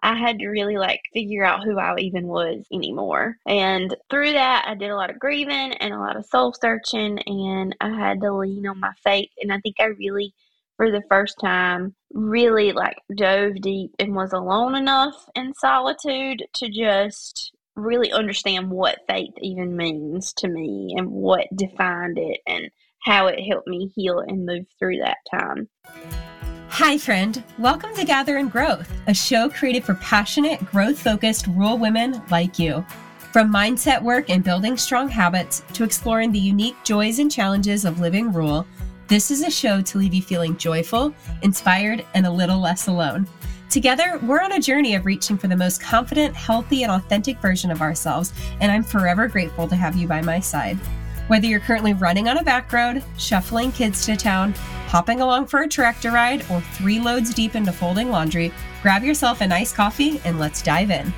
I had to really like figure out who I even was anymore. And through that, I did a lot of grieving and a lot of soul searching, and I had to lean on my faith. And I think I really, for the first time, really like dove deep and was alone enough in solitude to just really understand what faith even means to me and what defined it and how it helped me heal and move through that time. Hi, friend. Welcome to Gather and Growth, a show created for passionate, growth-focused rural women like you. From mindset work and building strong habits to exploring the unique joys and challenges of living rural, this is a show to leave you feeling joyful, inspired, and a little less alone. Together, we're on a journey of reaching for the most confident, healthy, and authentic version of ourselves, and I'm forever grateful to have you by my side. Whether you're currently running on a back road, shuffling kids to town, hopping along for a tractor ride, or 3 loads deep into folding laundry, grab yourself a nice coffee and let's dive in.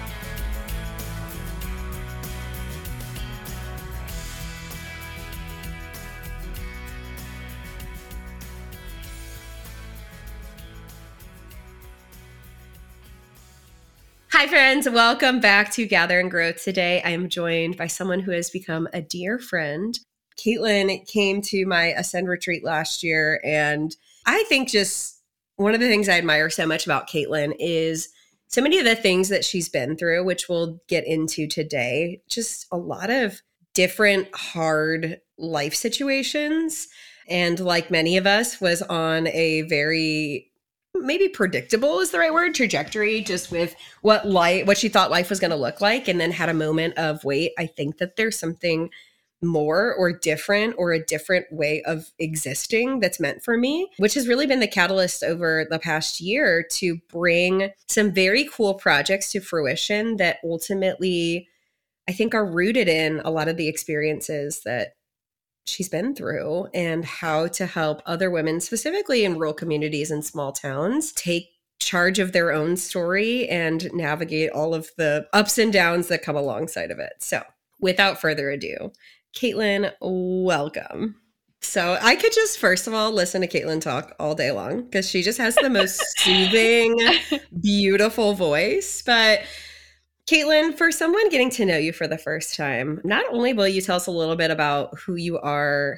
Hi, friends. Welcome back to Gather and Growth. Today, I am joined by someone who has become a dear friend. Caitlin came to my Ascend retreat last year, and I think just one of the things I admire so much about Caitlin is so many of the things that she's been through, which we'll get into today, just a lot of different hard life situations. And like many of us, was on a very maybe predictable is the right word, trajectory, just with what she thought life was going to look like, and then had a moment of, wait, I think that there's something more or different or a different way of existing that's meant for me, which has really been the catalyst over the past year to bring some very cool projects to fruition that ultimately I think are rooted in a lot of the experiences that she's been through and how to help other women, specifically in rural communities and small towns, take charge of their own story and navigate all of the ups and downs that come alongside of it. So without further ado, Caitlin, welcome. So I could just, first of all, listen to Caitlin talk all day long because she just has the most soothing, beautiful voice. But Caitlin, for someone getting to know you for the first time, not only will you tell us a little bit about who you are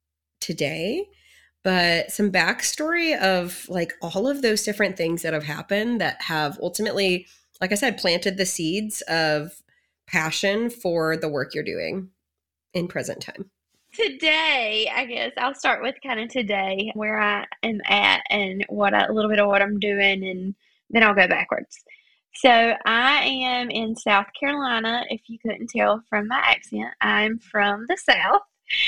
today, but some backstory of like all of those different things that have happened that have ultimately, like I said, planted the seeds of passion for the work you're doing in present time. Today, I guess I'll start with kind of today, where I am at and a little bit of what I'm doing, and then I'll go backwards. So I am in South Carolina. If you couldn't tell from my accent, I'm from the South,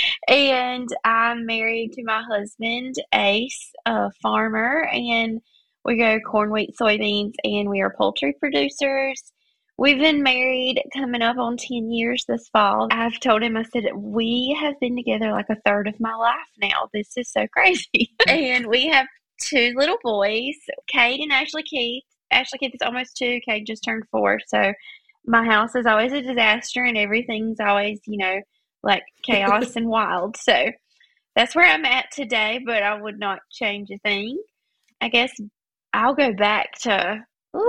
and I'm married to my husband, Ace, a farmer, and we grow corn, wheat, soybeans, and we are poultry producers. We've been married coming up on 10 years this fall. I've told him, I said, we have been together like a third of my life now. This is so crazy. And we have 2 little boys, Cade and Ashley Keith. Ashley Keith is almost 2. Cade just turned 4. So my house is always a disaster and everything's always, like chaos and wild. So that's where I'm at today, but I would not change a thing. I guess I'll go back to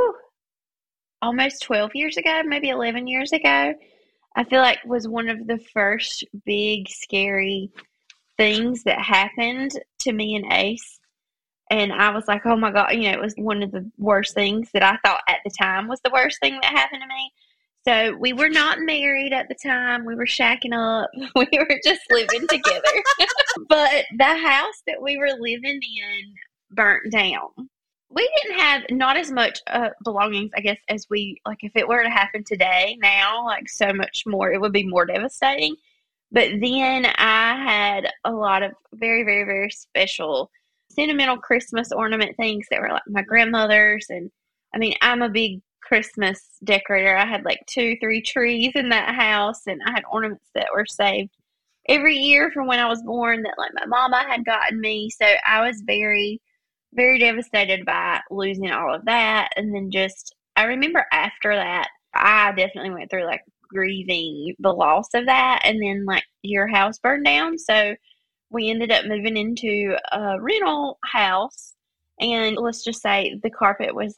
almost 12 years ago, maybe 11 years ago. I feel like was one of the first big, scary things that happened to me and Ace. And I was like, oh my God, it was one of the worst things that I thought at the time was the worst thing that happened to me. So we were not married at the time. We were shacking up. We were just living together. But the house that we were living in burnt down. We didn't have not as much belongings, I guess, as if it were to happen today now, like so much more, it would be more devastating. But then I had a lot of very, very, very special sentimental Christmas ornament things that were like my grandmother's. And I mean, I'm a big Christmas decorator. I had like 2, 3 trees in that house, and I had ornaments that were saved every year from when I was born that like my mama had gotten me. So I was very, very devastated by losing all of that. And then I remember after that, I definitely went through like grieving the loss of that. And then like your house burned down. So we ended up moving into a rental house. And let's just say the carpet was like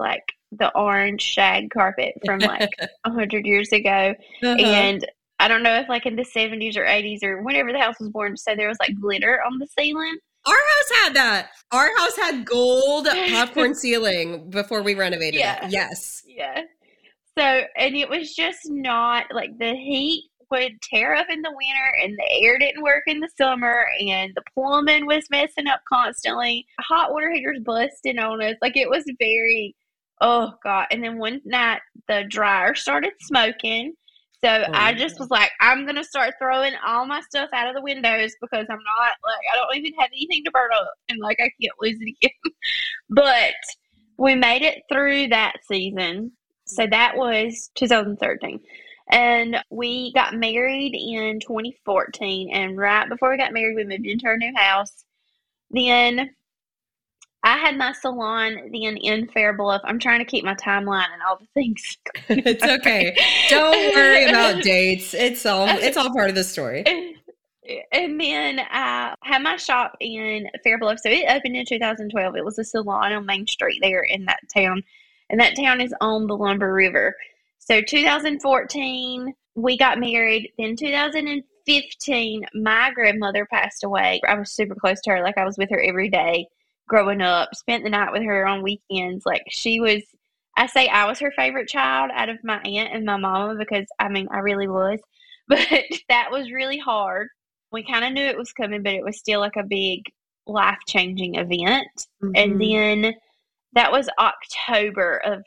the orange shag carpet from like 100 years ago. Uh-huh. And I don't know if like in the 70s or 80s or whenever the house was born, so there was like glitter on the ceiling. Our house had that. Our house had gold popcorn ceiling before we renovated it. Yeah. Yes. Yeah. So, and it was just not like the heat would tear up in the winter and the air didn't work in the summer and the plumbing was messing up constantly. Hot water heaters busting on us. Like it was very, oh God. And then one night the dryer started smoking. So I just was like, I'm going to start throwing all my stuff out of the windows because I'm not like, I don't even have anything to burn up and like I can't lose it again. But we made it through that season. So that was 2013. And we got married in 2014. And right before we got married, we moved into our new house. Then I had my salon then in Fair Bluff. I'm trying to keep my timeline and all the things. It's okay. Don't worry about dates. It's all part of the story. And then I had my shop in Fair Bluff. So it opened in 2012. It was a salon on Main Street there in that town. And that town is on the Lumber River. So 2014, we got married. Then 2015, my grandmother passed away. I was super close to her. Like I was with her every day growing up, spent the night with her on weekends. Like I say I was her favorite child out of my aunt and my mama because, I mean, I really was. But that was really hard. We kind of knew it was coming, but it was still like a big life-changing event. Mm-hmm. And then that was October of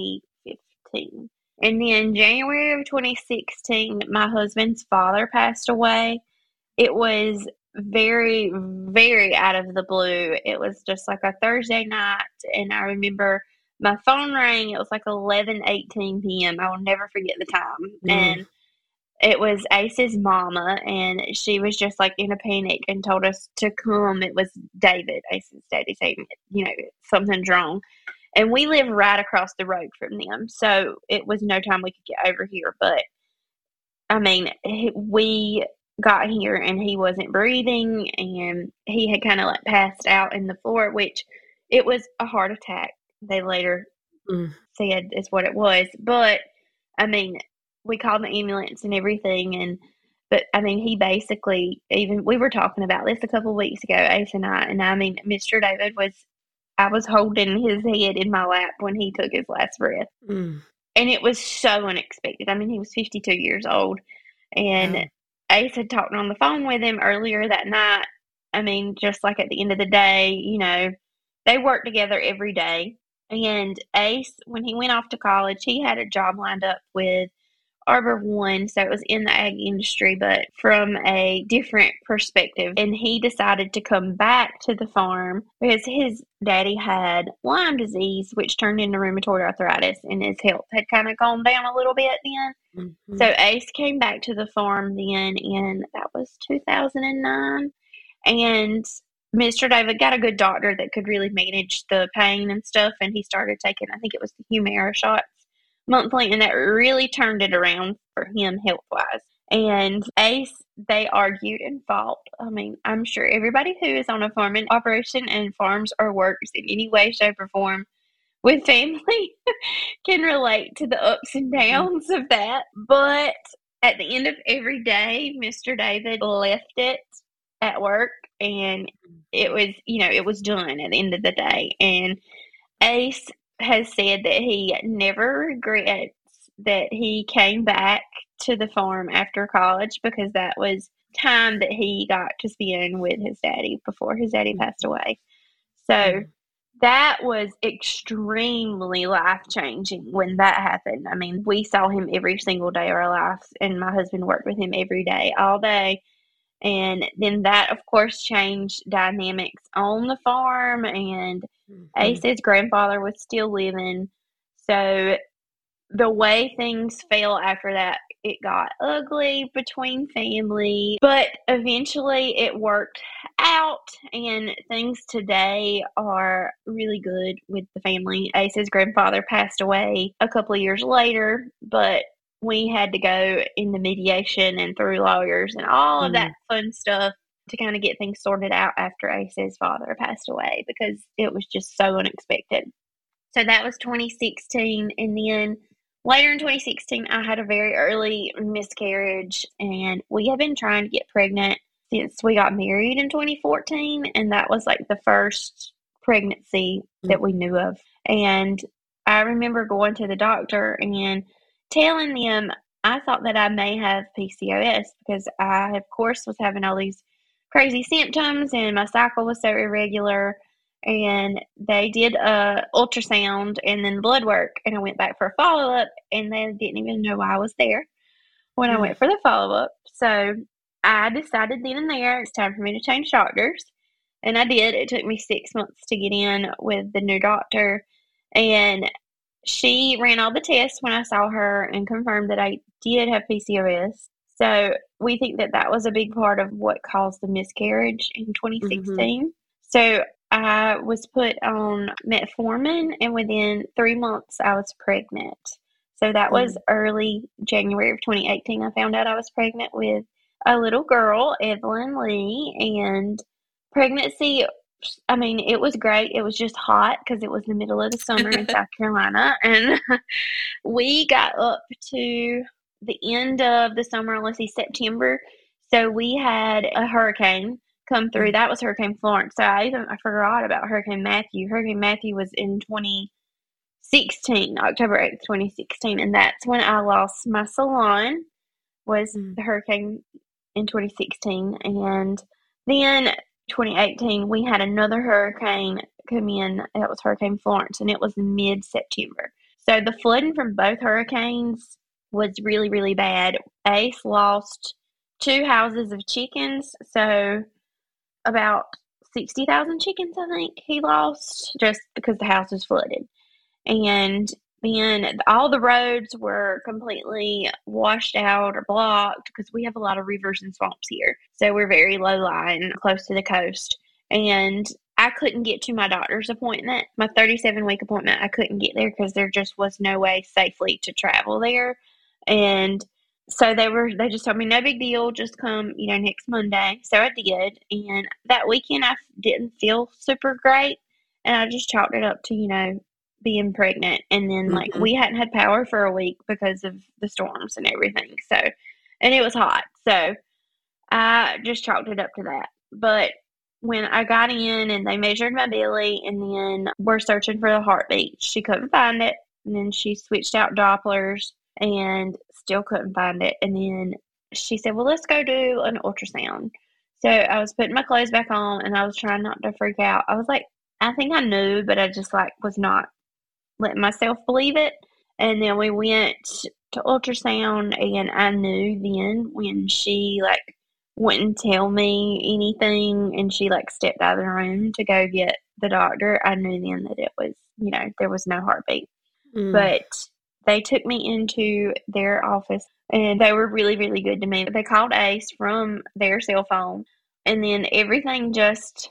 2015. And then January of 2016, my husband's father passed away. It was very, very out of the blue. It was just like a Thursday night. And I remember my phone rang. It was like 11:18 p.m. I will never forget the time. And it was Ace's mama, and she was just like in a panic and told us to come. It was David, Ace's daddy, saying, something's wrong. And we live right across the road from them. So it was no time we could get over here. But I mean, we got here and he wasn't breathing and he had kind of like passed out in the floor, which it was a heart attack. They later said is what it was. But I mean, we called the ambulance and everything. But I mean, he basically, even we were talking about this a couple of weeks ago, Ace and I mean, Mr. David I was holding his head in my lap when he took his last breath. And it was so unexpected. I mean, he was 52 years old. And Ace had talked on the phone with him earlier that night. I mean, just like at the end of the day, they worked together every day. And Ace, when he went off to college, he had a job lined up with Arbor One, so it was in the ag industry, but from a different perspective. And he decided to come back to the farm because his daddy had Lyme disease, which turned into rheumatoid arthritis, and his health had kind of gone down a little bit then. So Ace came back to the farm then, and that was 2009. And Mr. David got a good doctor that could really manage the pain and stuff, and he started taking, I think it was the Humira shots monthly, and that really turned it around for him health-wise. And Ace, they argued and fought. I mean, I'm sure everybody who is on a farming operation and farms or works in any way, shape, or form with family can relate to the ups and downs of that. But at the end of every day, Mr. David left it at work, and it was done at the end of the day. And Ace has said that he never regrets that he came back to the farm after college because that was time that he got to spend with his daddy before his daddy passed away. So that was extremely life-changing when that happened. I mean, we saw him every single day of our lives, and my husband worked with him every day, all day. And then that, of course, changed dynamics on the farm, and Ace's grandfather was still living. So the way things fell after that, it got ugly between family, but eventually it worked out, and things today are really good with the family. Ace's grandfather passed away a couple of years later, but we had to go into mediation and through lawyers and all of that fun stuff to kind of get things sorted out after Ace's father passed away because it was just so unexpected. So that was 2016. And then later in 2016, I had a very early miscarriage, and we have been trying to get pregnant since we got married in 2014. And that was like the first pregnancy that we knew of. And I remember going to the doctor and telling them I thought that I may have PCOS because I, of course, was having all these crazy symptoms and my cycle was so irregular. And they did a ultrasound and then blood work, and I went back for a follow-up, and they didn't even know I was there when I went for the follow-up. So I decided then and there it's time for me to change doctors, and I did. It took me 6 months to get in with the new doctor, and she ran all the tests when I saw her and confirmed that I did have PCOS. So we think that that was a big part of what caused the miscarriage in 2016. So I was put on metformin, and within 3 months, I was pregnant. So that was early January of 2018. I found out I was pregnant with a little girl, Evelyn Lee, and pregnancy, I mean, it was great. It was just hot because it was the middle of the summer in South Carolina, and we got up to the end of the summer, let's see, September. So we had a hurricane come through. That was Hurricane Florence. So I forgot about Hurricane Matthew. Hurricane Matthew was in 2016, October 8th, 2016. And that's when I lost my salon, was the hurricane in 2016. And then 2018, we had another hurricane come in. That was Hurricane Florence, and it was mid-September. So the flooding from both hurricanes was really, really bad. Ace lost 2 houses of chickens, so about 60,000 chickens, I think he lost, just because the house was flooded. And then all the roads were completely washed out or blocked because we have a lot of rivers and swamps here. So we're very low-lying, close to the coast. And I couldn't get to my doctor's appointment, my 37-week appointment. I couldn't get there because there just was no way safely to travel there. And so they just told me, no big deal, just come, next Monday. So I did. And that weekend I didn't feel super great. And I just chalked it up to, being pregnant. And then we hadn't had power for a week because of the storms and everything. So, and it was hot. So I just chalked it up to that. But when I got in and they measured my belly and then we're searching for the heartbeat, she couldn't find it. And then she switched out Dopplers and still couldn't find it. And then she said, well, let's go do an ultrasound. So I was putting my clothes back on and I was trying not to freak out. I was like, I think I knew, but I just was not letting myself believe it. And then we went to ultrasound, and I knew then when she wouldn't tell me anything and she stepped out of the room to go get the doctor, I knew then that it was, there was no heartbeat. But they took me into their office and they were really, really good to me. They called Ace from their cell phone, and then everything just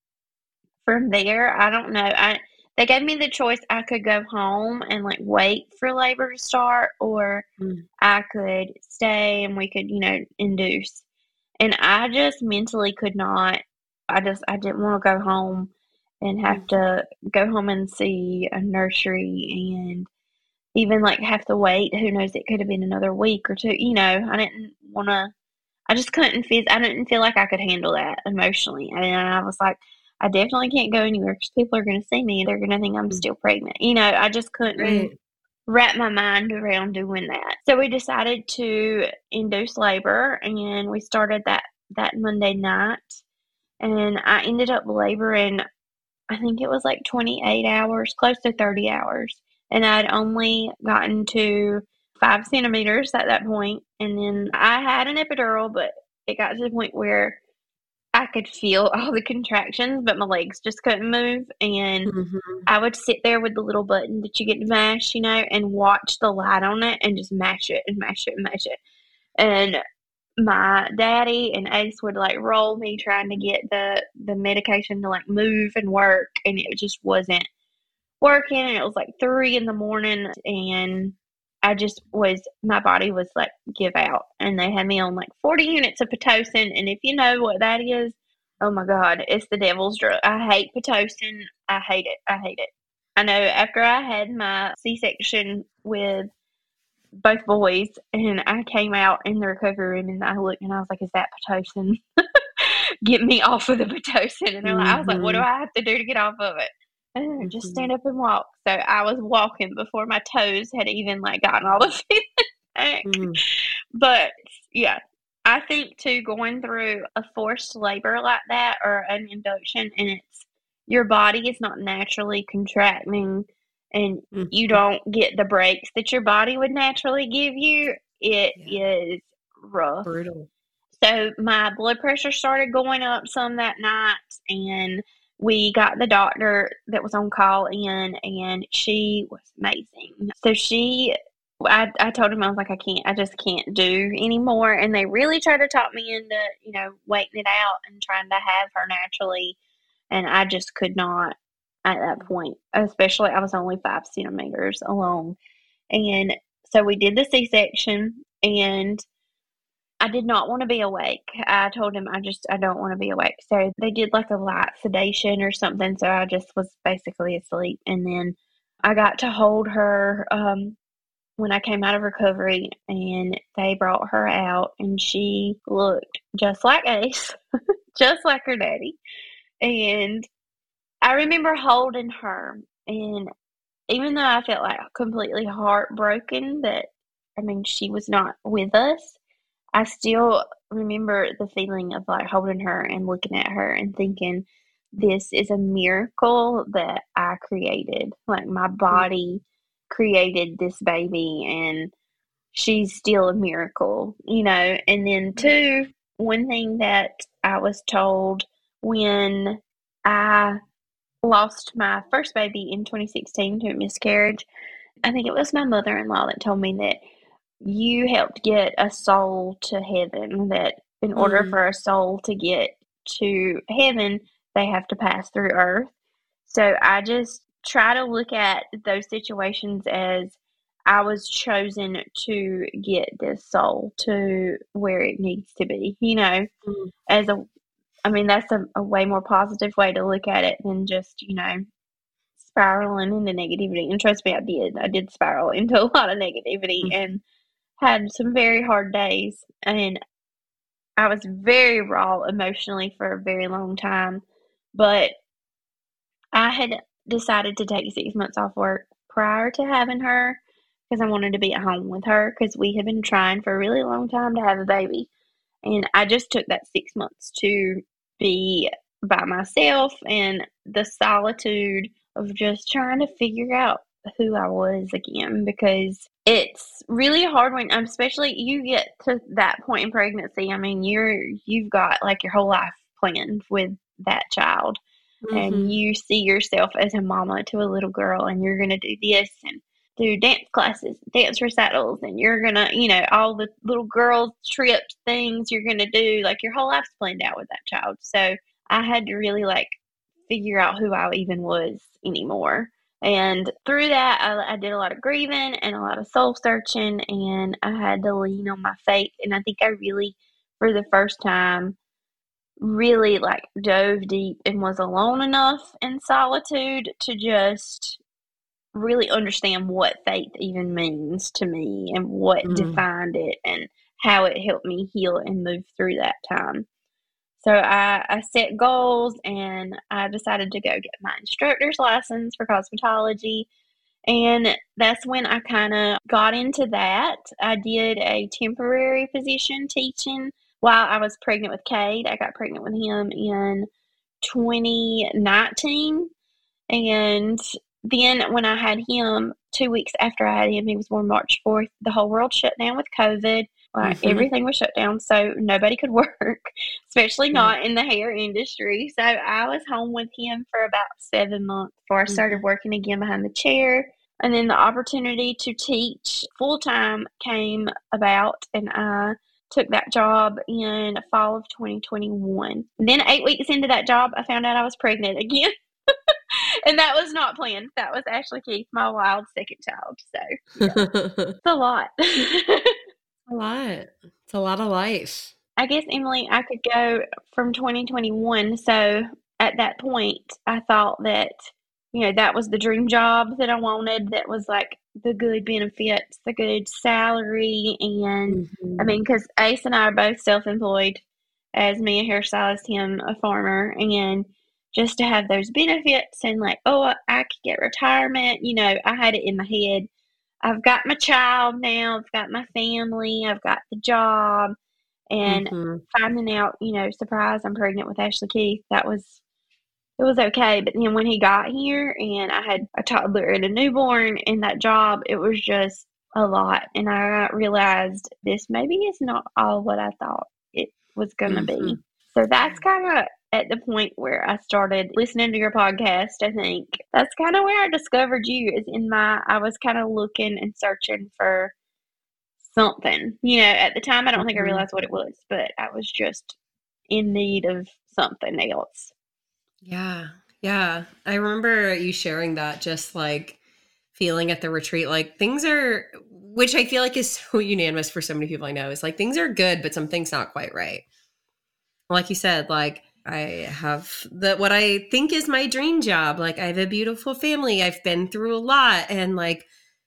from there, I don't know. They gave me the choice. I could go home and wait for labor to start, or I could stay and we could, induce. And I just mentally could not. I didn't want to go home and have to go home and see a nursery and even have to wait. Who knows? It could have been another week or two. I didn't want to. I just couldn't feel. I didn't feel like I could handle that emotionally. And I was like, I definitely can't go anywhere because people are going to see me and they're going to think I'm still pregnant. I just couldn't wrap my mind around doing that. So we decided to induce labor, and we started that Monday night. And I ended up laboring, I think it was 28 hours, close to 30 hours. And I'd only gotten to 5 centimeters at that point. And then I had an epidural, but it got to the point where I could feel all the contractions, but my legs just couldn't move. And I would sit there with the little button that you get to mash, and watch the light on it and just mash it and mash it and mash it. And my daddy and Ace would roll me trying to get the medication to move and work. And it just wasn't working. And it was 3 in the morning. And my body was give out, and they had me on 40 units of Pitocin. And if you know what that is, oh my God, it's the devil's drug. I hate Pitocin. I hate it. I know after I had my C-section with both boys and I came out in the recovery room and I looked and I was like, is that Pitocin? Get me off of the Pitocin. And I was like, what do Mhm. I have to do to get off of it? And just Mhm. stand up and walk. So I was walking before my toes had even like gotten all the feeling back. Mhm. But yeah, I think too, going through a forced labor like that or an induction and it's your body is not naturally contracting and you Mhm. don't get the breaks that your body would naturally give you, it Yeah. is rough. Brutal. So my blood pressure started going up some that night, and we got the doctor that was on call in, and she was amazing. So I told him I was like, I just can't do anymore. And they really tried to talk me into, waiting it out and trying to have her naturally, and I just could not at that point. Especially, I was only 5 centimeters along, and so we did the C-section, and I did not want to be awake. I told him I don't want to be awake. So they did like a light sedation or something. So I just was basically asleep. And then I got to hold her when I came out of recovery and they brought her out and she looked just like Ace, just like her daddy. And I remember holding her and even though I felt like completely heartbroken that, I mean, she was not with us, I still remember the feeling of like holding her and looking at her and thinking, this is a miracle that I created. Like my Mhm. body created this baby and she's still a miracle, you know. And then, two, one thing that I was told when I lost my first baby in 2016 to a miscarriage, I think it was my mother in law that told me that you helped get a soul to heaven, that in order Mm. for a soul to get to heaven, they have to pass through earth. So I just try to look at those situations as I was chosen to get this soul to where it needs to be, Mm. as I mean, that's a way more positive way to look at it than just, spiraling into negativity. And trust me, I did. I did spiral into a lot of negativity Mm. and had some very hard days. And I was very raw emotionally for a very long time. But I had decided to take 6 months off work prior to having her because I wanted to be at home with her because we had been trying for a really long time to have a baby. And I just took that 6 months to be by myself and the solitude of just trying to figure out who I was again because it's really hard when especially you get to that point in pregnancy. I mean, you've got like your whole life planned with that child and Mhm. you see yourself as a mama to a little girl and you're going to do this and do dance classes, dance recitals, and you're gonna, all the little girl trips, things you're gonna do, like your whole life's planned out with that child. So I had to really like figure out who I even was anymore. And through that, I did a lot of grieving and a lot of soul searching, and I had to lean on my faith. And I think I really, for the first time, really like dove deep and was alone enough in solitude to just really understand what faith even means to me and what Mm. defined it and how it helped me heal and move through that time. So I set goals and I decided to go get my instructor's license for cosmetology. And that's when I kind of got into that. I did a temporary position teaching while I was pregnant with Cade. I got pregnant with him in 2019. And then when I had him, 2 weeks after I had him, he was born March 4th, the whole world shut down with COVID. Like Mhm. everything was shut down, so nobody could work, especially Yeah. not in the hair industry. So I was home with him for about 7 months before I started Mhm. working again behind the chair. And then the opportunity to teach full time came about, and I took that job in fall of 2021. And then 8 weeks into that job, I found out I was pregnant again. And that was not planned. That was Ashley Keith, my wild second child. So, yeah, it's a lot. A lot. It's a lot of life. I guess, Emily, I could go from 2021. So, at that point, I thought that that was the dream job that I wanted. That was like the good benefits, the good salary. And I Mhm. mean, because Ace and I are both self employed, as me a hairstylist, him a farmer. And just to have those benefits and like, oh, I could get retirement, I had it in my head. I've got my child now, I've got my family, I've got the job, and Mhm. finding out, surprise, I'm pregnant with Ashley Keith. It was okay, but then when he got here and I had a toddler and a newborn in that job, it was just a lot. And I realized this maybe is not all what I thought it was going to be. Mhm. So that's kind of at the point where I started listening to your podcast. I think that's kind of where I discovered you, is I was kind of looking and searching for something. At the time, I don't think I Mhm. realized what it was, but I was just in need of something else. Yeah. Yeah. I remember you sharing that, just like feeling at the retreat, like things are, which I feel like is so unanimous for so many people I know, is like things are good, but some things not quite right. Like you said, like I have what I think is my dream job. Like I have a beautiful family. I've been through a lot, and like,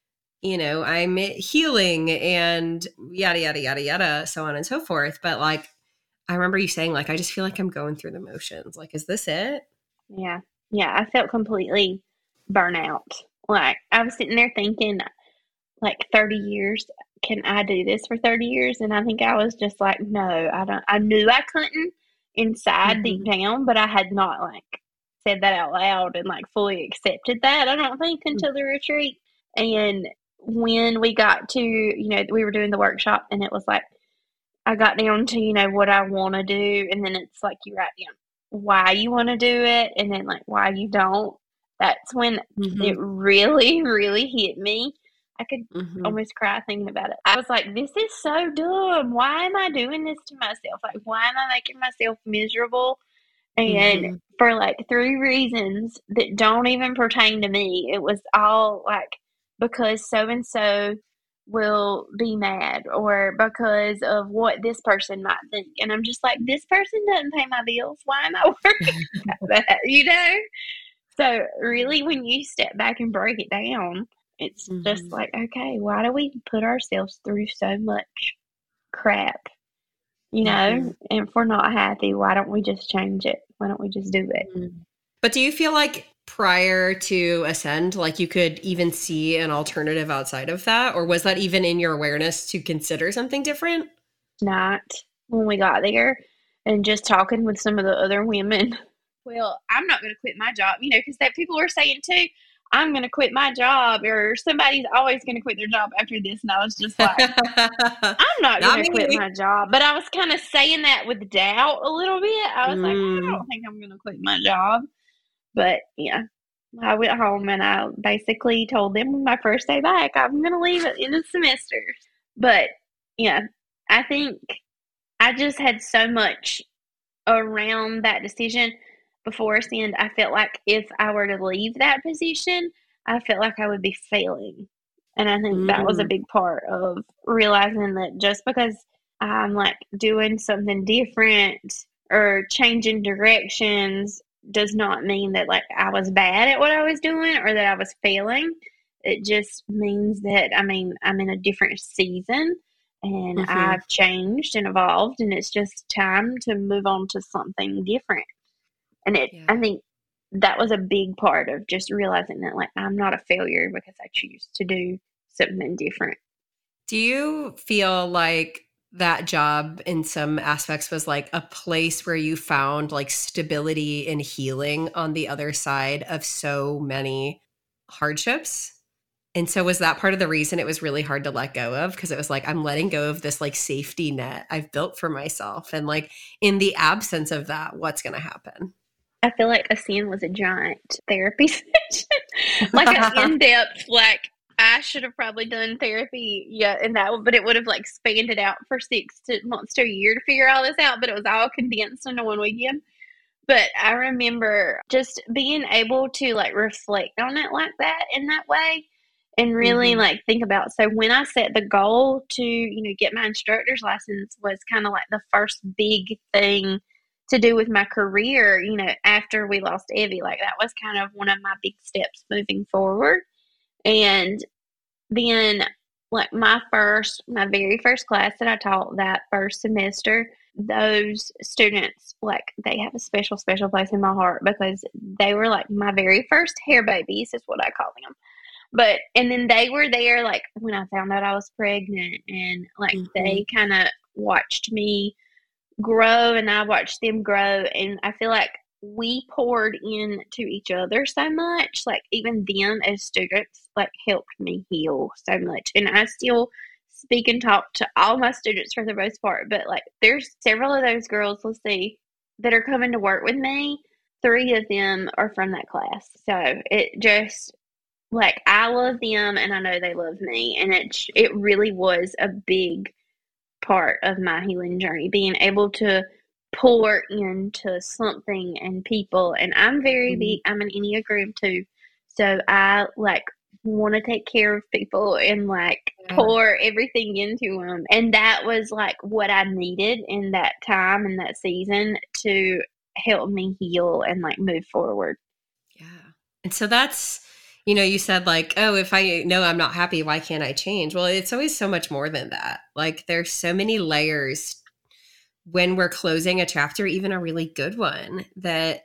I'm healing and yada, yada, yada, yada, so on and so forth. But like, I remember you saying, like, I just feel like I'm going through the motions. Like, is this it? Yeah. Yeah, I felt completely burnout. Like, I was sitting there thinking, like, 30 years, can I do this for 30 years? And I think I was just like, no, I don't. I knew I couldn't inside deep Mhm. down, but I had not, like, said that out loud and, like, fully accepted that, I don't think, until the retreat. And when we got to, we were doing the workshop, and it was like, I got down to, what I want to do. And then it's like you write down why you want to do it and then like why you don't. That's when it Mhm. really, really hit me. I could Mhm. almost cry thinking about it. I was like, this is so dumb. Why am I doing this to myself? Like, why am I making myself miserable? And Mhm. for like three reasons that don't even pertain to me, it was all like because so and so will be mad or because of what this person might think. And I'm just like, this person doesn't pay my bills. Why am I worried about that? So, really, when you step back and break it down, it's just Mhm. like, okay, why do we put ourselves through so much crap? Mhm. And if we're not happy, why don't we just change it? Why don't we just do it? Mhm. But do you feel like prior to Ascend, like you could even see an alternative outside of that? Or was that even in your awareness to consider something different? Night when we got there and just talking with some of the other women. Well, I'm not going to quit my job, because that people were saying too, I'm going to quit my job or somebody's always going to quit their job after this. And I was just like, I'm not going Not to quit me. my job. But I was kind of saying that with doubt a little bit. I was like, I Mm. don't think I'm going to quit my job. But yeah, I went home and I basically told them on my first day back, I'm going to leave at the end of the semester. But yeah, I think I just had so much around that decision before Ascend. I felt like if I were to leave that position, I felt like I would be failing. And I think that was a Mm. big part of realizing that just because I'm like doing something different or changing directions does not mean that like I was bad at what I was doing or that I was failing. It just means that I'm in a different season and Mhm. I've changed and evolved and it's just time to move on to something different. And I Yeah. think that was a big part of just realizing that like I'm not a failure because I choose to do something different. Do you feel like that job in some aspects was like a place where you found like stability and healing on the other side of so many hardships? And so was that part of the reason it was really hard to let go of? Because it was like, I'm letting go of this like safety net I've built for myself. And like in the absence of that, what's going to happen? I feel like Ascend was a giant therapy session, like an in depth, like I should have probably done therapy, yeah, and but it would have like spanned it out for 6 months to a year to figure all this out, but it was all condensed into one weekend. But I remember just being able to like reflect on it like that in that way and really Mhm. like think about. So when I set the goal to, get my instructor's license was kind of like the first big thing to do with my career, after we lost Evie. Like, that was kind of one of my big steps moving forward. And then, like, my very first class that I taught that first semester, those students, like, they have a special, special place in my heart because they were like my very first hair babies, is what I call them. And then they were there, like, when I found out I was pregnant, and like they kind of watched me grow and I watched them grow. And I feel like we poured into each other so much. Like, even them as students, like, helped me heal so much. And I still speak and talk to all my students for the most part. But, like, there's several of those girls, let's see, that are coming to work with me. 3 of them are from that class. So it just, like, I love them and I know they love me. And it really was a big part of my healing journey, being able to pour into something and people. And I'm very big, I'm an Enneagram too. So I, like, want to take care of people and, like, pour everything into them. And that was, like, what I needed in that time and that season to help me heal and, like, move forward. Yeah. And so that's, you said, like, oh, if I know I'm not happy, why can't I change? Well, it's always so much more than that. Like, there's so many layers when we're closing a chapter, even a really good one, that,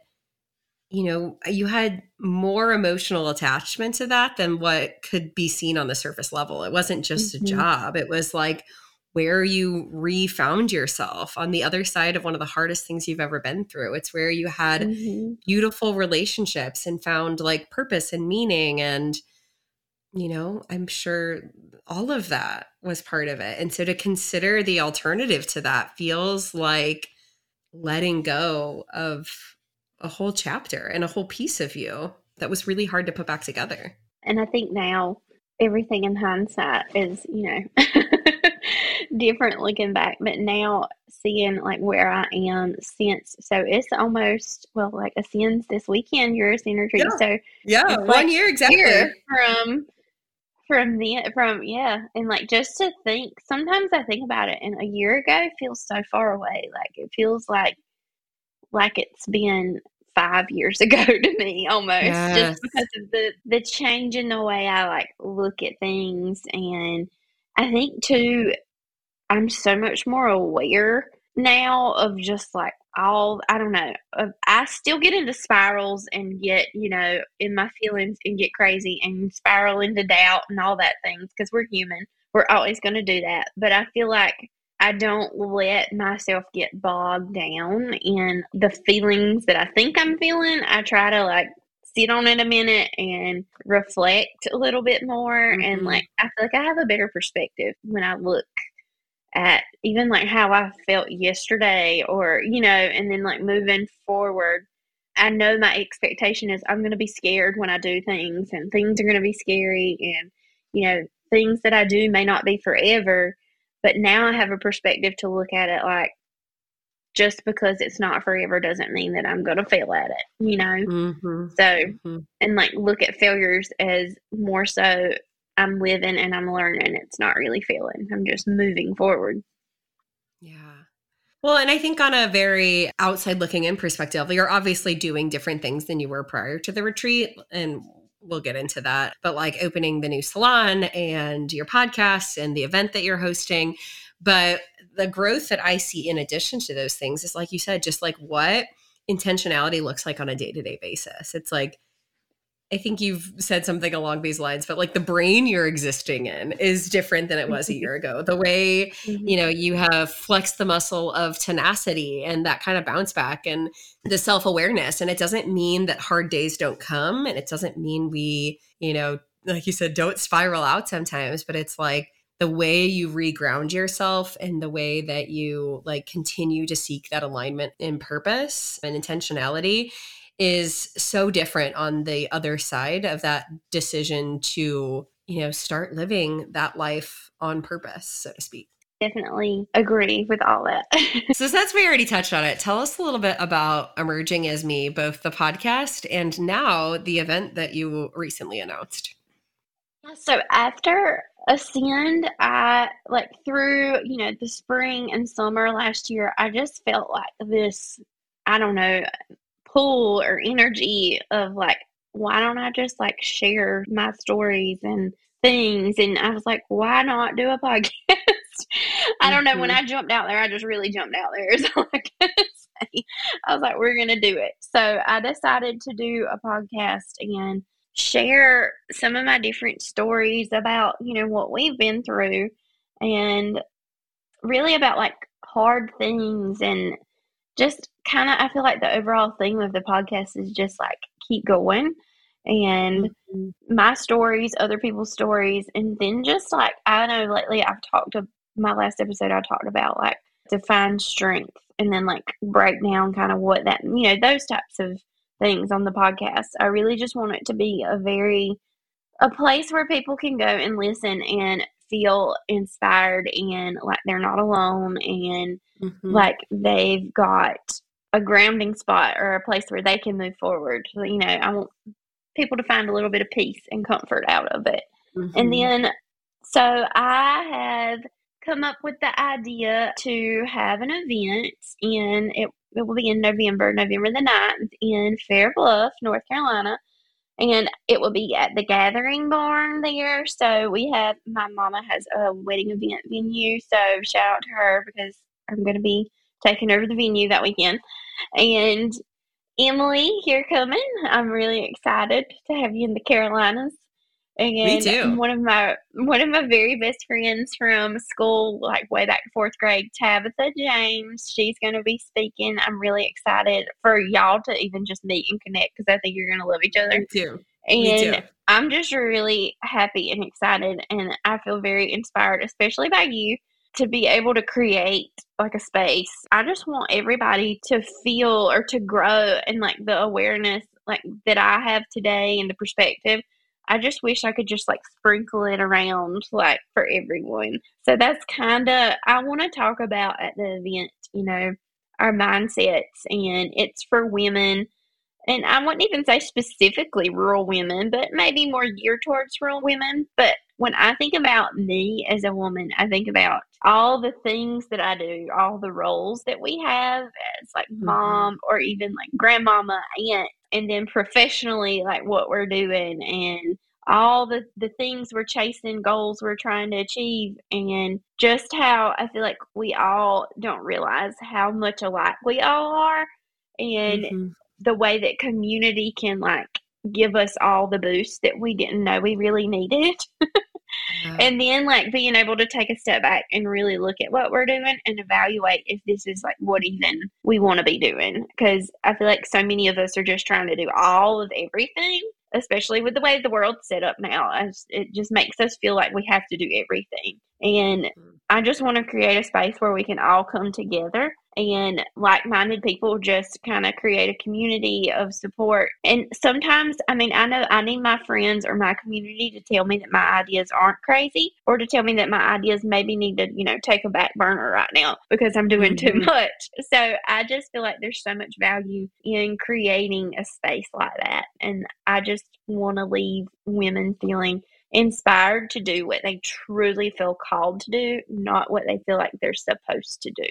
you had more emotional attachment to that than what could be seen on the surface level. It wasn't just a job. It was like where you refound yourself on the other side of one of the hardest things you've ever been through. It's where you had beautiful relationships and found, like, purpose and meaning. And, I'm sure all of that was part of it. And so to consider the alternative to that feels like letting go of a whole chapter and a whole piece of you that was really hard to put back together. And I think now everything in hindsight is, different looking back, but now seeing, like, where I am since, so it's almost, well, like, Ascends this weekend, your Ascend retreat. So yeah, 1 year exactly and, like, just to think, sometimes I think about it, and a year ago feels so far away. Like, it feels like it's been 5 years ago to me, almost. Just because of the change in the way I, like, look at things. And I think too, I'm so much more aware now of just, like, I don't know, I still get into spirals and get, in my feelings and get crazy and spiral into doubt and all that things, because we're human. We're always going to do that. But I feel like I don't let myself get bogged down in the feelings that I think I'm feeling. I try to, like, sit on it a minute and reflect a little bit more. And, like, I feel like I have a better perspective when I look at even, like, how I felt yesterday, or, and then, like, moving forward. I know my expectation is I'm going to be scared when I do things, and things are going to be scary, and, things that I do may not be forever. But now I have a perspective to look at it like, just because it's not forever doesn't mean that I'm going to fail at it, So, and, like, look at failures as more so I'm living and I'm learning. It's not really failing. I'm just moving forward. Yeah. Well, and I think on a very outside looking in perspective, you're obviously doing different things than you were prior to the retreat. And we'll get into that. But, like, opening the new salon and your podcast and the event that you're hosting. But the growth that I see in addition to those things is, like you said, just, like, what intentionality looks like on a day-to-day basis. It's like, I think you've said something along these lines, but, like, the brain you're existing in is different than it was a year ago. The way, you have flexed the muscle of tenacity and that kind of bounce back and the self-awareness. And it doesn't mean that hard days don't come. And it doesn't mean we, like you said, don't spiral out sometimes, but it's like the way you reground yourself and the way that you, like, continue to seek that alignment in purpose and intentionality is so different on the other side of that decision to, start living that life on purpose, so to speak. Definitely agree with all that. So since we already touched on it, tell us a little bit about Emerging as Me, both the podcast and now the event that you recently announced. So after Ascend, I, like, through, the spring and summer last year, I just felt like this I don't know, pull or energy of like, why don't I just like share my stories and things? And I was like, why not do a podcast? I don't know. When Mhm. I jumped out there, I just really jumped out there. Is all I can say. I was like, we're going to do it. So I decided to do a podcast and share some of my different stories about, what we've been through and really about like hard things and just kind of, I feel like the overall theme of the podcast is just like keep going and Mhm. my stories, other people's stories, and then just like, I know lately I've talked to my last episode, I talked about like to find strength and then like break down kind of what that, those types of things on the podcast. I really just want it to be a place where people can go and listen and feel inspired and like they're not alone and Mhm. like they've got a grounding spot or a place where they can move forward. So, I want people to find a little bit of peace and comfort out of it. And Mhm. then, so I have come up with the idea to have an event it will be in November the 9th in Fair Bluff, North Carolina. And it will be at the Gathering Barn there. So my mama has a wedding event venue. So shout out to her because I'm going to be taking over the venue that weekend. And Emily, you're coming. I'm really excited to have you in the Carolinas. Me And too. one of my very best friends from school, like way back in fourth grade, Tabitha James, she's going to be speaking. I'm really excited for y'all to even just meet and connect because I think you're going to love each other. Me too. Me And too. I'm just really happy and excited, and I feel very inspired, especially by you, to be able to create like a space. I just want everybody to feel or to grow and like the awareness like that I have today and the perspective. I just wish I could just like sprinkle it around like for everyone. So that's kind of I want to talk about at the event, our mindsets, and it's for women, and I wouldn't even say specifically rural women, but maybe more geared towards rural women. But when I think about me as a woman, I think about all the things that I do, all the roles that we have as like Mhm. mom or even like grandmama, aunt, and then professionally, like what we're doing and all the things we're chasing, goals we're trying to achieve, and just how I feel like we all don't realize how much alike we all are. And Mhm. the way that community can like give us all the boost that we didn't know we really needed. Yeah. And then like being able to take a step back and really look at what we're doing and evaluate if this is like what even we want to be doing. Because I feel like so many of us are just trying to do all of everything, especially with the way the world's set up now. It just makes us feel like we have to do everything. And Mhm. I just want to create a space where we can all come together and like minded people just kind of create a community of support. And sometimes, I mean, I know I need my friends or my community to tell me that my ideas aren't crazy or to tell me that my ideas maybe need to, take a back burner right now because I'm doing too Mhm. much. So I just feel like there's so much value in creating a space like that. And I just want to leave women feeling inspired to do what they truly feel called to do, not what they feel like they're supposed to do.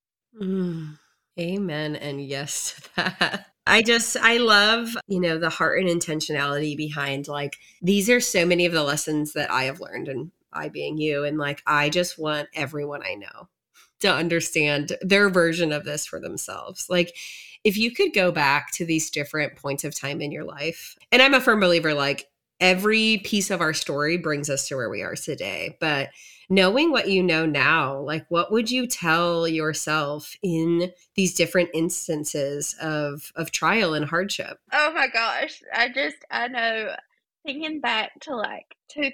Mm. Amen and yes to that. I love, the heart and intentionality behind like these are so many of the lessons that I have learned and I being you and like I just want everyone I know to understand their version of this for themselves. Like if you could go back to these different points of time in your life. And I'm a firm believer like every piece of our story brings us to where we are today, but knowing what you know now, like what would you tell yourself in these different instances of trial and hardship? Oh my gosh. I know thinking back to like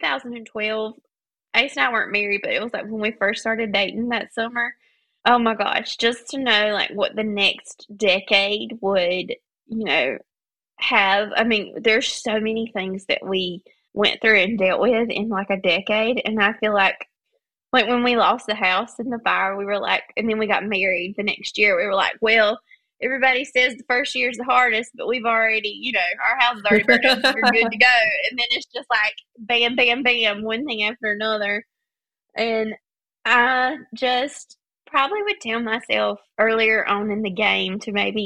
2012, Ace and I weren't married, but it was like when we first started dating that summer. Oh my gosh, just to know like what the next decade would, you know, have. I mean, there's so many things that we went through and dealt with in like a decade. And I feel like when we lost the house in the fire, we were like, and then we got married the next year, we were like, well, everybody says the first year is the hardest, but we've already, our house is already burnt up, so we're good to go. And then it's just like bam, bam, bam, one thing after another. And I just probably would tell myself earlier on in the game to maybe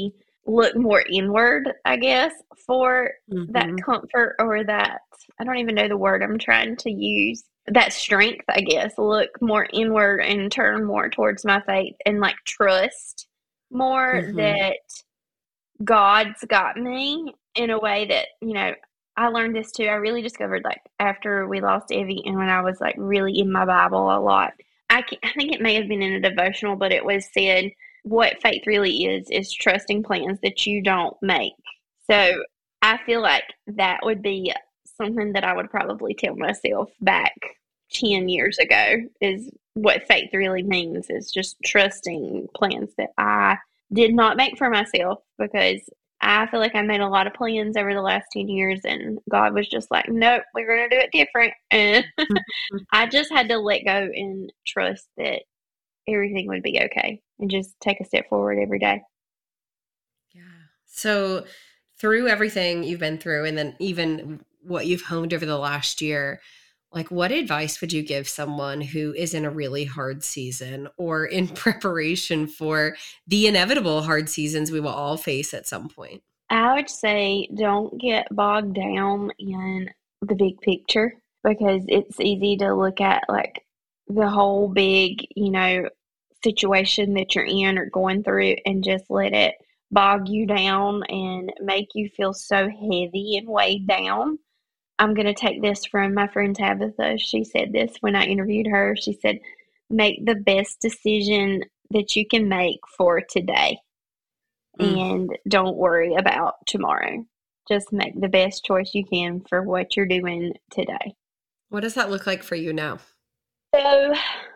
look more inward, I guess, for that Hmm. comfort, or that, I don't even know the word I'm trying to use, that strength, I guess, look more inward and turn more towards my faith and like trust more Hmm. that God's got me in a way that, I learned this too. I really discovered like after we lost Evie and when I was like really in my Bible a lot. I think it may have been in a devotional, but it was said what faith really is trusting plans that you don't make. So I feel like that would be something that I would probably tell myself back 10 years ago, is what faith really means, is just trusting plans that I did not make for myself, because I feel like I made a lot of plans over the last 10 years and God was just like, nope, we're going to do it different. And I just had to let go and trust that everything would be okay and just take a step forward every day. Yeah. So through everything you've been through, and then even what you've honed over the last year, like what advice would you give someone who is in a really hard season or in preparation for the inevitable hard seasons we will all face at some point? I would say don't get bogged down in the big picture, because it's easy to look at like the whole big, situation that you're in or going through and just let it bog you down and make you feel so heavy and weighed down. I'm going to take this from my friend Tabitha. She said this when I interviewed her. She said, make the best decision that you can make for today Mm. and don't worry about tomorrow. Just make the best choice you can for what you're doing today. What does that look like for you now? So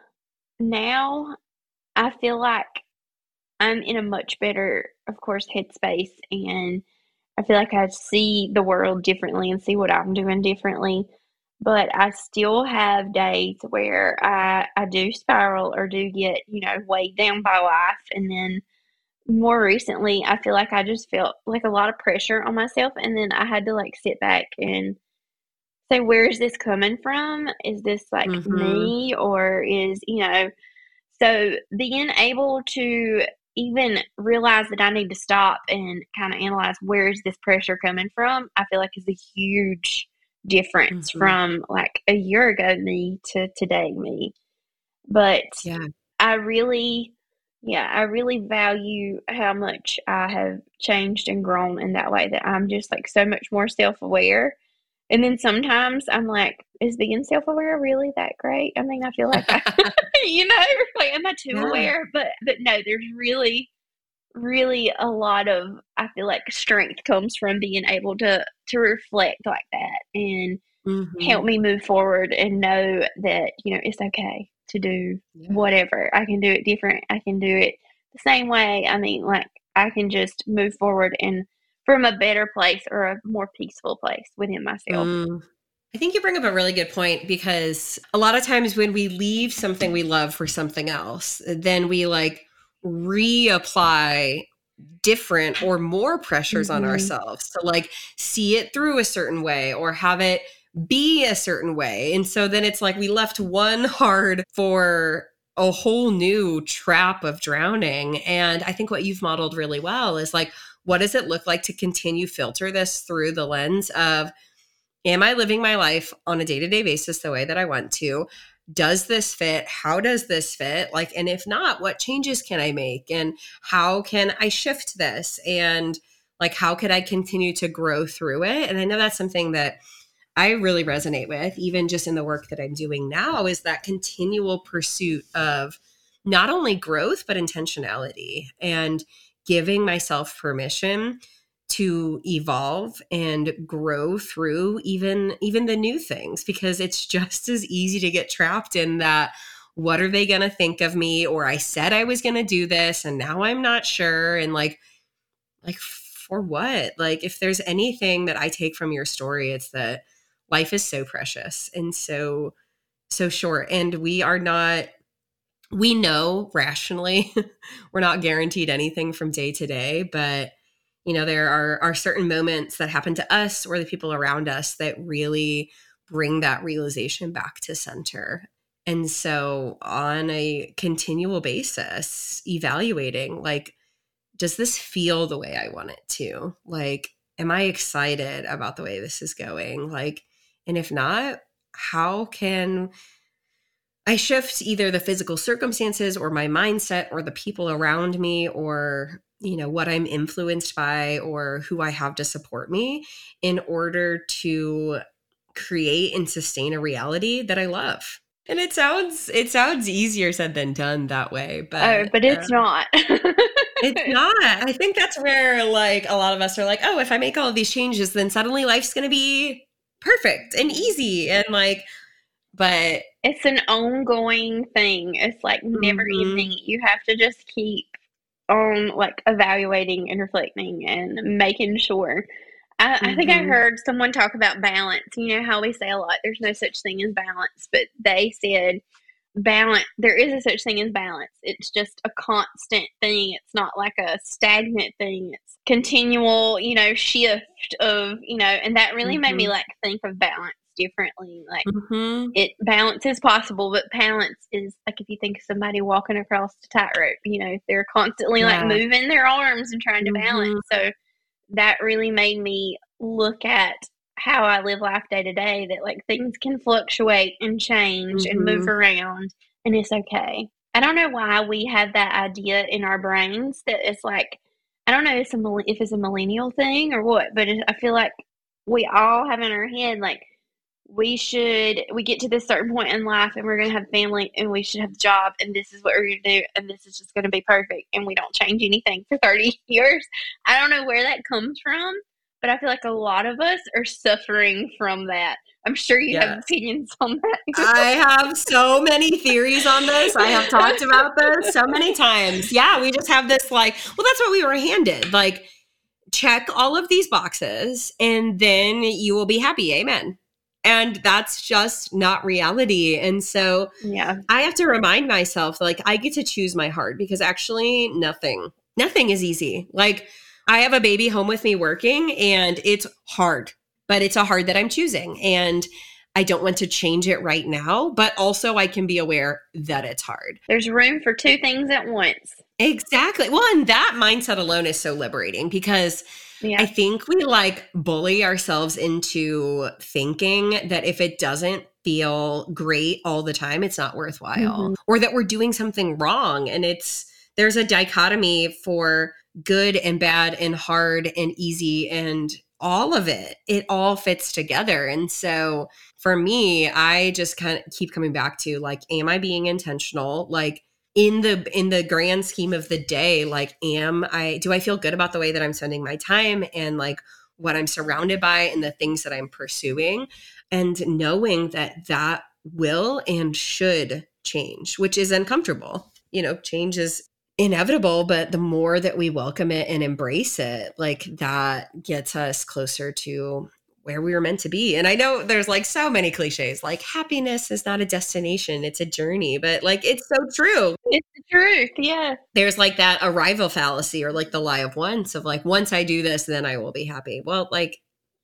now I feel like I'm in a much better, of course, headspace, and I feel like I see the world differently and see what I'm doing differently. But I still have days where I do spiral or do get, weighed down by life. And then more recently, I feel like I just felt like a lot of pressure on myself. And then I had to like sit back and say, where is this coming from? Is this like Hmm. me, or so being able to even realize that I need to stop and kind of analyze where is this pressure coming from, I feel like is a huge difference Hmm. from like a year ago me to today me. But Yeah. I really, yeah, I really value how much I have changed and grown in that way, that I'm just like so much more self aware. And then sometimes I'm like, is being self aware really that great? I mean, I feel like I, like, am I too Yeah. aware? But no, there's really, really a lot of, I feel like, strength comes from being able to reflect like that and help Hmm. me move forward and know that, it's okay to do Yeah. whatever. I can do it different. I can do it the same way. I mean, like, I can just move forward and from a better place or a more peaceful place within myself. Mm. I think you bring up a really good point, because a lot of times when we leave something we love for something else, then we like reapply different or more pressures on Mhm. ourselves to like see it through a certain way or have it be a certain way. And so then it's like we left one hard for a whole new trap of drowning. And I think what you've modeled really well is like, what does it look like to continue filter this through the lens of, am I living my life on a day-to-day basis the way that I want to? Does this fit? How does this fit? Like, and if not, what changes can I make? And how can I shift this? And like, how could I continue to grow through it? And I know that's something that I really resonate with, even just in the work that I'm doing now, is that continual pursuit of not only growth, but intentionality, and giving myself permission to evolve and grow through even the new things, because it's just as easy to get trapped in that, what are they going to think of me, or I said I was going to do this and now I'm not sure. And like for what? Like, if there's anything that I take from your story, it's that life is so precious and so short, and we know rationally we're not guaranteed anything from day to day, but there are certain moments that happen to us or the people around us that really bring that realization back to center. And so on a continual basis, evaluating, like, does this feel the way I want it to? Like, am I excited about the way this is going? Like, and if not, how can I shift either the physical circumstances or my mindset or the people around me or, what I'm influenced by or who I have to support me in order to create and sustain a reality that I love? And it sounds easier said than done that way, Oh, but but it's not. it's not. I think that's where like a lot of us are like, oh, if I make all of these changes, then suddenly life's going to be perfect and easy and like, but It's an ongoing thing. It's like never mhm, ending. You have to just keep on like evaluating and reflecting and making sure. I think I mhm, heard someone talk about balance. You know how we say a lot, there's no such thing as balance, but they said balance, there is a such thing as balance. It's just a constant thing. It's not like a stagnant thing. It's continual, shift of, and that really made me mhm, like think of balance differently. Like mhm. balance is possible, but balance is like if you think of somebody walking across the tightrope, they're constantly like Yeah. moving their arms and trying to balance. Mhm, So that really made me look at how I live life day to day, that like things can fluctuate and change and move mhm. around, and it's okay. I don't know why we have that idea in our brains that it's like, I don't know if it's a millennial thing or what, but I feel like we all have in our head like we get to this certain point in life and we're going to have family and we should have a job and this is what we're going to do and this is just going to be perfect and we don't change anything for 30 years. I don't know where that comes from, but I feel like a lot of us are suffering from that. I'm sure you have Yes. opinions on I have so many theories on this. I have talked about this so many times. Yeah, we just have this like, well, that's what we were handed. Like, check all of these boxes and then you will be happy. Amen. And that's just not reality. And so yeah. I have to remind myself, like, I get to choose my heart because actually nothing is easy. Like, I have a baby home with me working and it's hard, but it's a hard that I'm choosing. And I don't want to change it right now, but also I can be aware that it's hard. There's room for two things at once. Exactly. Well, and that mindset alone is so liberating because I Yeah. think we like bully ourselves into thinking that if it doesn't feel great all the time, it's not Hmm. worthwhile or that we're doing something wrong. And there's a dichotomy for good and bad and hard and easy and all of it. It all fits together. And so for me, I just kind of keep coming back to like, am I being intentional? Like, in the grand scheme of the day, like do I feel good about the way that I'm spending my time and like what I'm surrounded by and the things that I'm pursuing, and knowing that that will and should change, which is uncomfortable. Change is inevitable, but the more that we welcome it and embrace it, like that gets us closer to where we were meant to be. And I know there's like so many cliches, like happiness is not a destination, it's a journey, but like it's so true. It's the truth. Yeah. There's like that arrival fallacy or like the lie of once of like, once I do this, then I will be happy. Well, like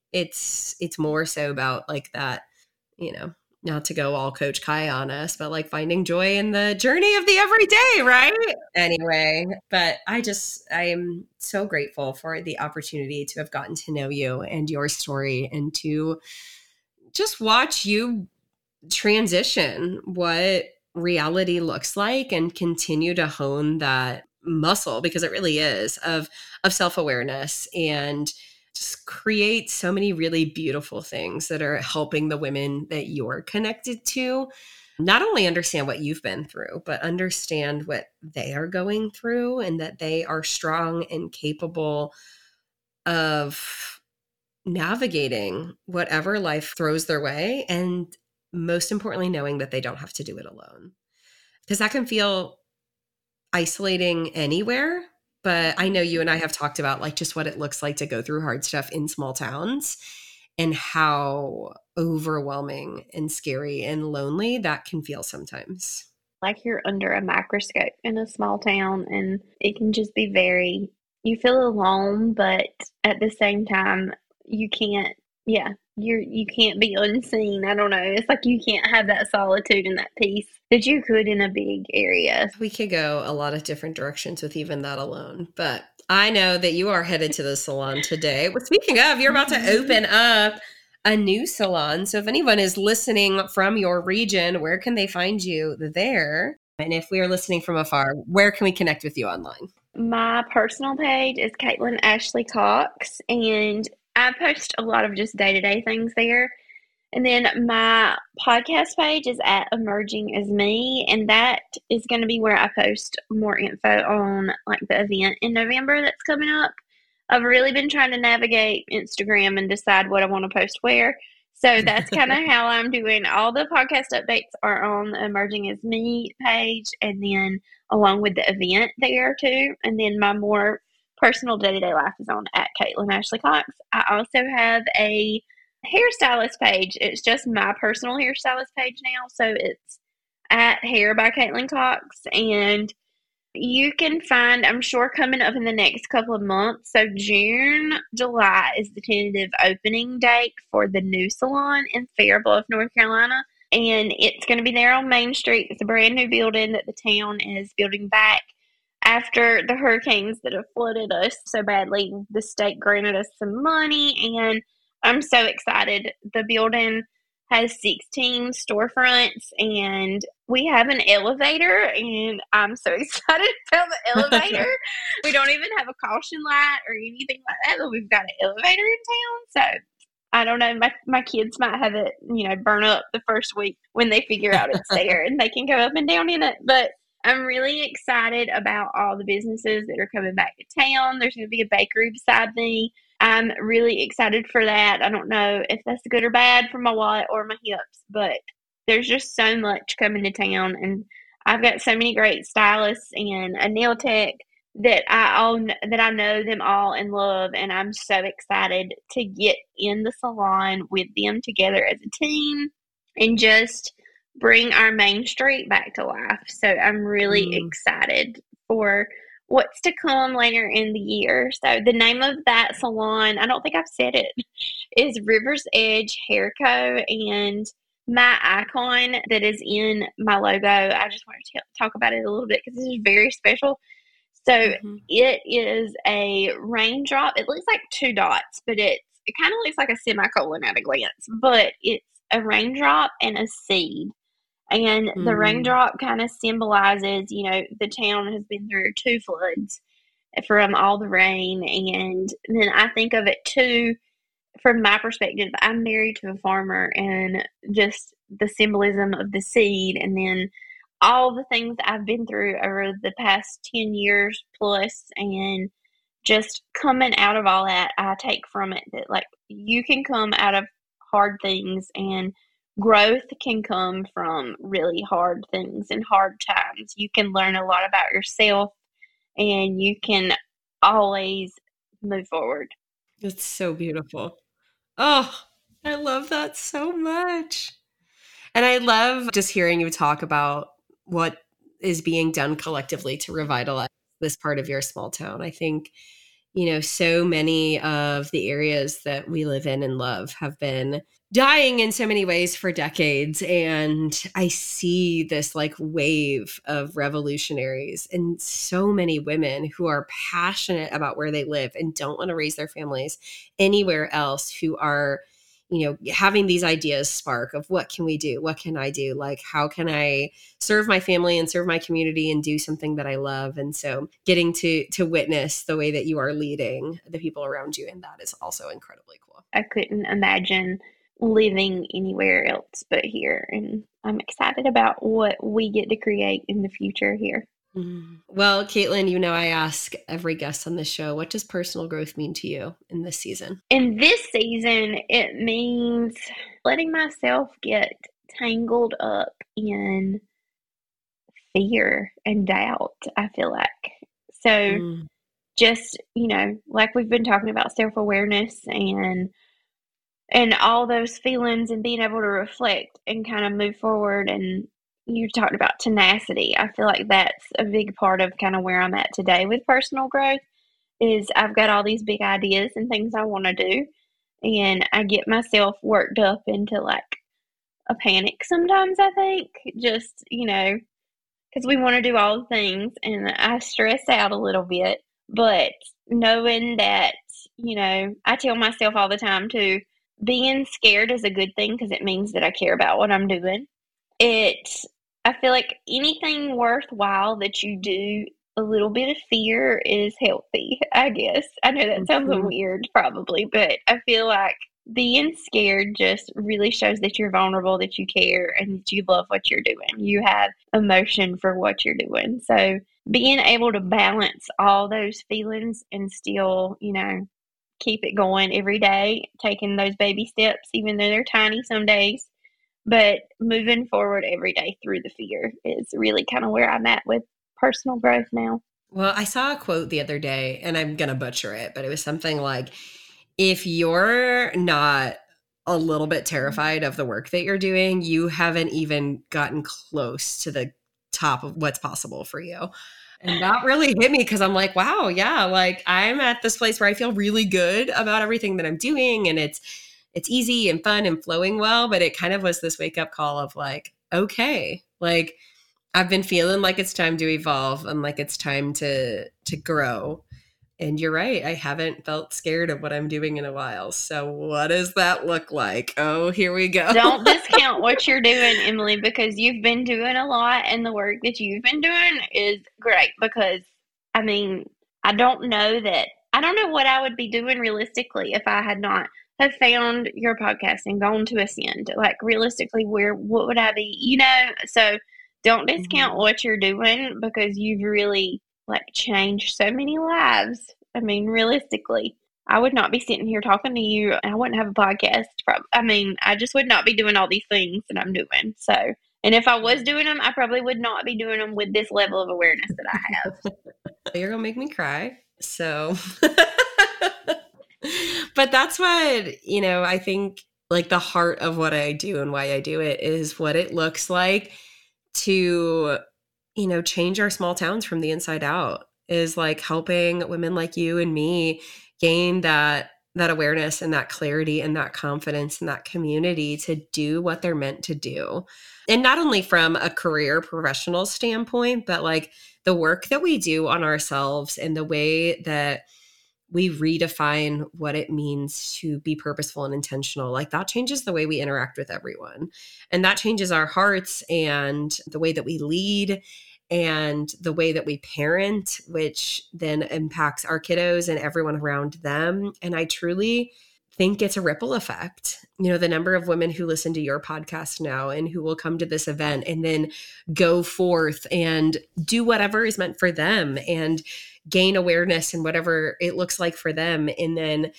it's more so about like that, you know, not to go all Coach Kai on us, but like finding joy in the journey of the everyday, right? Anyway, but I am so grateful for the opportunity to have gotten to know you and your story and to just watch you transition what reality looks like and continue to hone that muscle, because it really is of self-awareness, and just create so many really beautiful things that are helping the women that you're connected to not only understand what you've been through, but understand what they are going through and that they are strong and capable of navigating whatever life throws their way. And most importantly, knowing that they don't have to do it alone. Because that can feel isolating anywhere. But I know you and I have talked about like just what it looks like to go through hard stuff in small towns and how overwhelming and scary and lonely that can feel sometimes. Like you're under a microscope in a small town, and it can just be very, you feel alone, but at the same time you can't, yeah, you can't be unseen. I don't know, it's like you can't have that solitude and that peace that you could in a big area. We could go a lot of different directions with even that alone. But I know that you are headed to the salon today. Well, speaking of, you're about to open up a new salon. So if anyone is listening from your region, where can they find you there? And if we are listening from afar, where can we connect with you online? My personal page is Caitlin Ashley Cox, and I post a lot of just day-to-day things there. And then my podcast page is at Emerging as Me, and that is going to be where I post more info on like the event in November that's coming up. I've really been trying to navigate Instagram and decide what I want to post where. So that's kind of how I'm doing. All the podcast updates are on the Emerging as Me page, and then along with the event there too. And then my more personal day-to-day life is on at Caitlin Ashley Cox. I also have a hairstylist page. It's just my personal hairstylist page now. So it's at Hair by Caitlin Cox. And you can find, I'm sure, coming up in the next couple of months. So June, July is the tentative opening date for the new salon in Faribault, North Carolina. And it's going to be there on Main Street. It's a brand new building that the town is building back after the hurricanes that have flooded us so badly. The state granted us some money, and I'm so excited. The building has 16 storefronts, and we have an elevator, and I'm so excited about the elevator. We don't even have a caution light or anything like that, but we've got an elevator in town. So I don't know, my kids might have it, burn up the first week when they figure out it's there and they can go up and down in it. But I'm really excited about all the businesses that are coming back to town. There's going to be a bakery beside me. I'm really excited for that. I don't know if that's good or bad for my wallet or my hips, but there's just so much coming to town. And I've got so many great stylists and a nail tech that I know them all and love. And I'm so excited to get in the salon with them together as a team and just bring our Main Street back to life. So I'm really excited for what's to come later in the year. So the name of that salon, I don't think I've said it, is River's Edge Hair Co. And my icon that is in my logo, I just want to talk about it a little bit because this is very special. So it is a raindrop. It looks like two dots, but it kind of looks like a semicolon at a glance. But it's a raindrop and a seed. And the raindrop kind of symbolizes, the town has been through 2 floods from all the rain. And then I think of it too, from my perspective, I'm married to a farmer, and just the symbolism of the seed, and then all the things I've been through over the past 10 years plus, and just coming out of all that, I take from it that like you can come out of hard things, and growth can come from really hard things and hard times. You can learn a lot about yourself, and you can always move forward. It's so beautiful. Oh, I love that so much. And I love just hearing you talk about what is being done collectively to revitalize this part of your small town. I think, so many of the areas that we live in and love have been dying in so many ways for decades. And I see this like wave of revolutionaries and so many women who are passionate about where they live and don't want to raise their families anywhere else, who are having these ideas spark of what can we do? What can I do? Like, how can I serve my family and serve my community and do something that I love? And so getting to witness the way that you are leading the people around you, and that is also incredibly cool. I couldn't imagine living anywhere else but here. And I'm excited about what we get to create in the future here. Well, Caitlin, I ask every guest on this show, what does personal growth mean to you in this season? In this season, it means letting myself get tangled up in fear and doubt, I feel like. So just, like we've been talking about self-awareness and all those feelings, and being able to reflect and kind of move forward. And you talked about tenacity. I feel like that's a big part of kind of where I'm at today with personal growth. Is I've got all these big ideas and things I want to do, and I get myself worked up into like a panic sometimes, I think, just, because we want to do all the things, and I stress out a little bit, but knowing that, I tell myself all the time too, being scared is a good thing because it means that I care about what I'm doing. I feel like anything worthwhile that you do, a little bit of fear is healthy, I guess. I know that sounds weird probably, but I feel like being scared just really shows that you're vulnerable, that you care, and that you love what you're doing. You have emotion for what you're doing. So being able to balance all those feelings and still, keep it going every day, taking those baby steps, even though they're tiny some days, but moving forward every day through the fear is really kind of where I'm at with personal growth now. Well, I saw a quote the other day, and I'm going to butcher it, but it was something like, if you're not a little bit terrified of the work that you're doing, you haven't even gotten close to the top of what's possible for you. And that really hit me because I'm like, wow, yeah, like I'm at this place where I feel really good about everything that I'm doing, and it's easy and fun and flowing well, but it kind of was this wake up call of like, okay, like I've been feeling like it's time to evolve and like it's time to grow. And you're right. I haven't felt scared of what I'm doing in a while. So what does that look like? Oh, here we go. Don't discount what you're doing, Emily, because you've been doing a lot, and the work that you've been doing is great because, I don't know what I would be doing realistically if I had not have found your podcast and gone to Ascend. Like realistically, what would I be? So don't discount what you're doing because you've really changed so many lives. Realistically, I would not be sitting here talking to you. I wouldn't have a podcast. I just would not be doing all these things that I'm doing. So, and if I was doing them, I probably would not be doing them with this level of awareness that I have. You're going to make me cry. So, but that's what, I think like the heart of what I do and why I do it is what it looks like to change our small towns from the inside out, is like helping women like you and me gain that awareness and that clarity and that confidence and that community to do what they're meant to do. And not only from a career professional standpoint, but like the work that we do on ourselves and the way that we redefine what it means to be purposeful and intentional, like that changes the way we interact with everyone. And that changes our hearts and the way that we lead and the way that we parent, which then impacts our kiddos and everyone around them. And I truly think it's a ripple effect. The number of women who listen to your podcast now and who will come to this event and then go forth and do whatever is meant for them and gain awareness in whatever it looks like for them. And then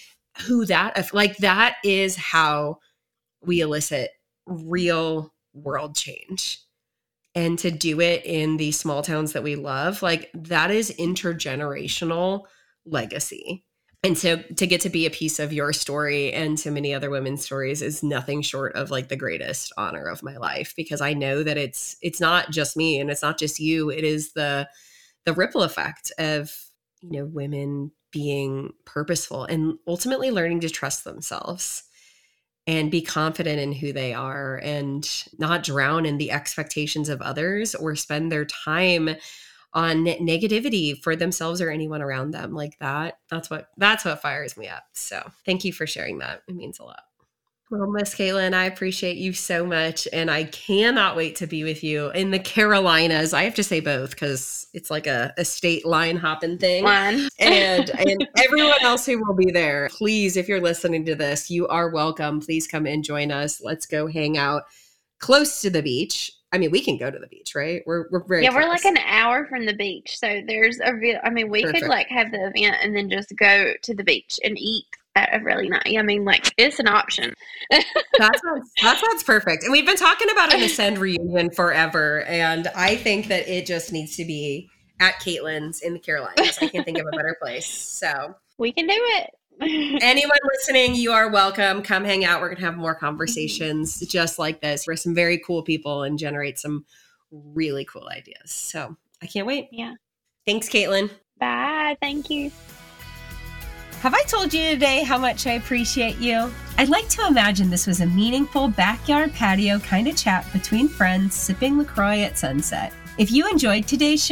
that is how we elicit real world change. And to do it in these small towns that we love, like that is intergenerational legacy. And so to get to be a piece of your story and so many other women's stories is nothing short of like the greatest honor of my life, because I know that it's not just me and it's not just you. It is the ripple effect of, women being purposeful and ultimately learning to trust themselves and be confident in who they are and not drown in the expectations of others or spend their time on negativity for themselves or anyone around them. Like that's what fires me up. So thank you for sharing that. It means a lot. Well, Miss Caitlin, I appreciate you so much. And I cannot wait to be with you in the Carolinas. I have to say both because it's like a state line hopping thing. And everyone else who will be there, please, if you're listening to this, you are welcome. Please come and join us. Let's go hang out close to the beach. We can go to the beach, right? We're very close. We're like an hour from the beach. So there's we Perfect. could have the event and then just go to the beach and eat at a really nice. It's an option. That sounds perfect. And we've been talking about an Ascend reunion forever. And I think that it just needs to be at Caitlin's in the Carolinas. I can't think of a better place. So we can do it. Anyone listening, you are welcome. Come hang out. We're going to have more conversations just like this. We're some very cool people and generate some really cool ideas. So I can't wait. Yeah. Thanks, Caitlin. Bye. Thank you. Have I told you today how much I appreciate you? I'd like to imagine this was a meaningful backyard patio kind of chat between friends sipping LaCroix at sunset. If you enjoyed today's show,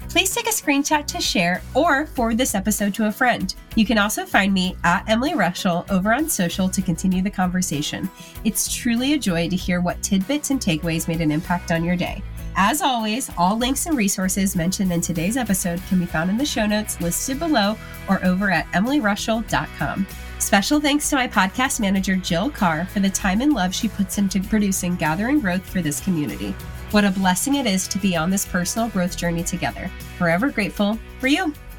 please take a screenshot to share or forward this episode to a friend. You can also find me at Emily Rushell over on social to continue the conversation. It's truly a joy to hear what tidbits and takeaways made an impact on your day. As always, all links and resources mentioned in today's episode can be found in the show notes listed below or over at emilyrushell.com. Special thanks to my podcast manager, Jill Carr, for the time and love she puts into producing Gather and Growth for this community. What a blessing it is to be on this personal growth journey together. Forever grateful for you.